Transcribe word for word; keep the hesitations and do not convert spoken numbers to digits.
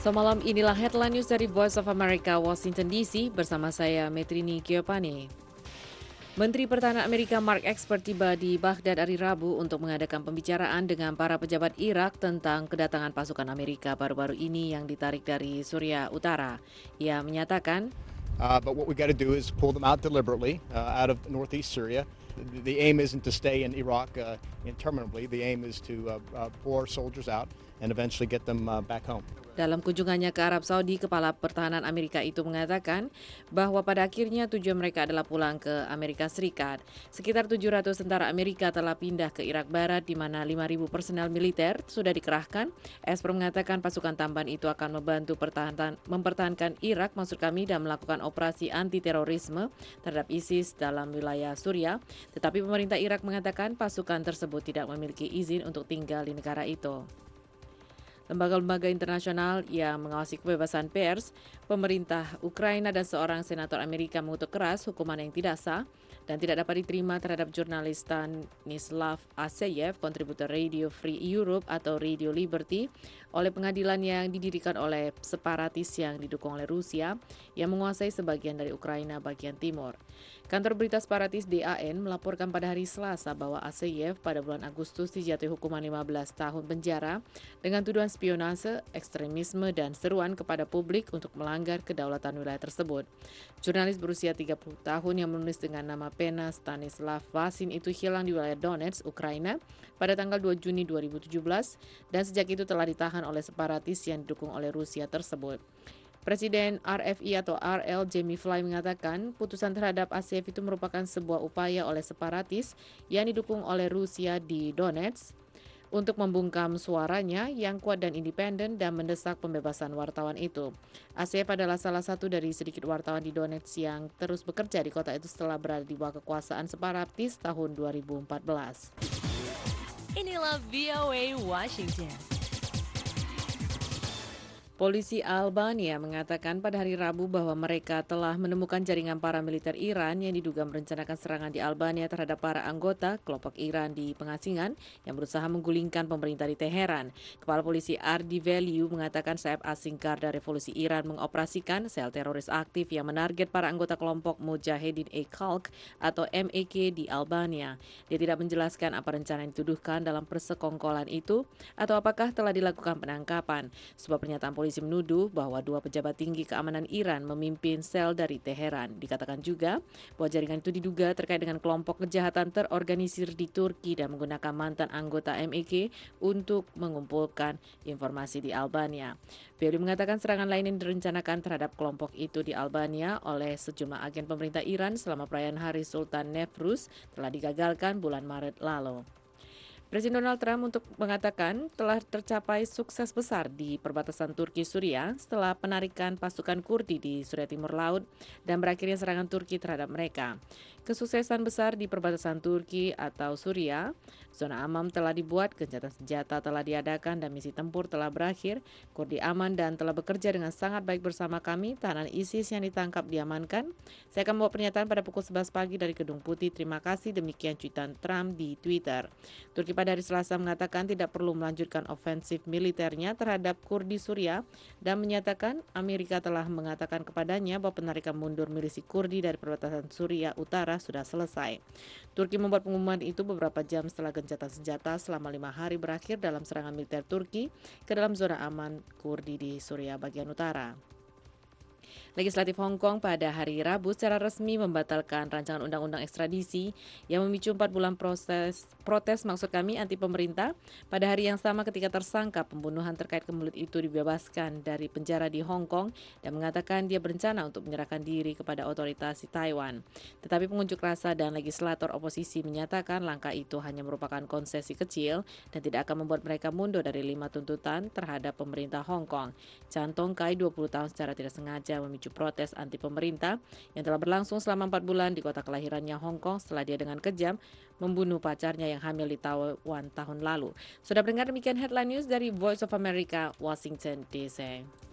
Semalam inilah headline news dari Voice of America, Washington D C, bersama saya Metrini Giovanni. Menteri Pertahanan Amerika Mark Esper tiba di Baghdad hari Rabu untuk mengadakan pembicaraan dengan para pejabat Irak tentang kedatangan pasukan Amerika baru-baru ini yang ditarik dari Suriah Utara. Ia menyatakan, Uh, but what we got to do is pull them out deliberately uh, out of northeast Syria. The, the aim isn't to stay in Iraq uh, interminably. The aim is to uh, uh, pull our soldiers out and eventually get them uh, back home. dalam kunjungannya ke Arab Saudi, Kepala Pertahanan Amerika itu mengatakan bahwa pada akhirnya tujuan mereka adalah pulang ke Amerika Serikat. Sekitar tujuh ratus tentara Amerika telah pindah ke Irak Barat, di mana lima ribu personel militer sudah dikerahkan. Esper mengatakan pasukan tambahan itu akan membantu pertahanan, mempertahankan Irak, maksud kami, dan melakukan operasi anti-terorisme terhadap ISIS dalam wilayah Suriah. Tetapi pemerintah Irak mengatakan pasukan tersebut tidak memiliki izin untuk tinggal di negara itu. Lembaga-lembaga internasional yang mengawasi kebebasan pers, pemerintah Ukraina dan seorang senator Amerika mengutuk keras hukuman yang tidak sah dan tidak dapat diterima terhadap jurnalis Stanislav Aseyev, kontributor Radio Free Europe atau Radio Liberty, oleh pengadilan yang didirikan oleh separatis yang didukung oleh Rusia yang menguasai sebagian dari Ukraina bagian timur. Kantor berita separatis D A N melaporkan pada hari Selasa bahwa Aseyev pada bulan Agustus dijatuhi hukuman lima belas tahun penjara dengan tuduhan spionase, ekstremisme, dan seruan kepada publik untuk melanggar kedaulatan wilayah tersebut. Jurnalis berusia tiga puluh tahun yang menulis dengan nama pena Stanislav Vasin itu hilang di wilayah Donetsk, Ukraina pada tanggal dua Juni dua ribu tujuh belas dan sejak itu telah ditahan oleh separatis yang didukung oleh Rusia tersebut. Presiden R F I atau R L Jamie Fly mengatakan putusan terhadap Aseyev itu merupakan sebuah upaya oleh separatis yang didukung oleh Rusia di Donetsk untuk membungkam suaranya yang kuat dan independen dan mendesak pembebasan wartawan itu. Aseyev adalah salah satu dari sedikit wartawan di Donetsk yang terus bekerja di kota itu setelah berada di bawah kekuasaan separatis tahun dua ribu empat belas. Inilah V O A Washington. Polisi Albania mengatakan pada hari Rabu bahwa mereka telah menemukan jaringan paramiliter Iran yang diduga merencanakan serangan di Albania terhadap para anggota kelompok Iran di pengasingan yang berusaha menggulingkan pemerintah di Teheran. Kepala Polisi Ardi Veliu mengatakan sayap asing Garda Revolusi Iran mengoperasikan sel teroris aktif yang menarget para anggota kelompok Mujahedin e-Khalq atau M E K di Albania. Dia tidak menjelaskan apa rencana yang dituduhkan dalam persekongkolan itu atau apakah telah dilakukan penangkapan. Sebuah pernyataan polisi Polisi menuduh bahwa dua pejabat tinggi keamanan Iran memimpin sel dari Teheran. Dikatakan juga bahwa jaringan itu diduga terkait dengan kelompok kejahatan terorganisir di Turki dan menggunakan mantan anggota M E K untuk mengumpulkan informasi di Albania. Veli mengatakan serangan lain yang direncanakan terhadap kelompok itu di Albania oleh sejumlah agen pemerintah Iran selama perayaan Hari Sultan Nevruz telah digagalkan bulan Maret lalu. Presiden Donald Trump untuk mengatakan telah tercapai sukses besar di perbatasan Turki-Suriah setelah penarikan pasukan Kurdi di Suriah Timur Laut dan berakhirnya serangan Turki terhadap mereka. Kesuksesan besar di perbatasan Turki atau Suriah, zona aman telah dibuat, gencatan senjata telah diadakan, dan misi tempur telah berakhir. Kurdi aman dan telah bekerja dengan sangat baik bersama kami. Tahanan ISIS yang ditangkap diamankan. Saya akan membuat pernyataan pada pukul sebelas pagi dari Gedung Putih. Terima kasih, demikian cuitan Trump di Twitter. Turki pada hari Selasa mengatakan tidak perlu melanjutkan ofensif militernya terhadap Kurdi Suriah dan menyatakan Amerika telah mengatakan kepadanya bahwa penarikan mundur milisi Kurdi dari perbatasan Suriah Utara sudah selesai. Turki membuat pengumuman itu beberapa jam setelah gencatan senjata selama lima hari berakhir dalam serangan militer Turki ke dalam zona aman Kurdi di Suriah bagian utara. Legislatif Hong Kong pada hari Rabu secara resmi membatalkan rancangan undang-undang ekstradisi yang memicu empat bulan proses protes maksud kami anti pemerintah. Pada hari yang sama ketika tersangka pembunuhan terkait kemulut itu dibebaskan dari penjara di Hong Kong dan mengatakan dia berencana untuk menyerahkan diri kepada otoritas di Taiwan. Tetapi pengunjuk rasa dan legislator oposisi menyatakan langkah itu hanya merupakan konsesi kecil dan tidak akan membuat mereka mundur dari lima tuntutan terhadap pemerintah Hong Kong. Chan Tong Kai, dua puluh tahun, secara tidak sengaja memicu protes anti pemerintah yang telah berlangsung selama empat bulan di kota kelahirannya Hong Kong setelah dia dengan kejam membunuh pacarnya yang hamil di Taiwan tahun lalu. Sudah mendengar demikian headline news dari Voice of America, Washington D C.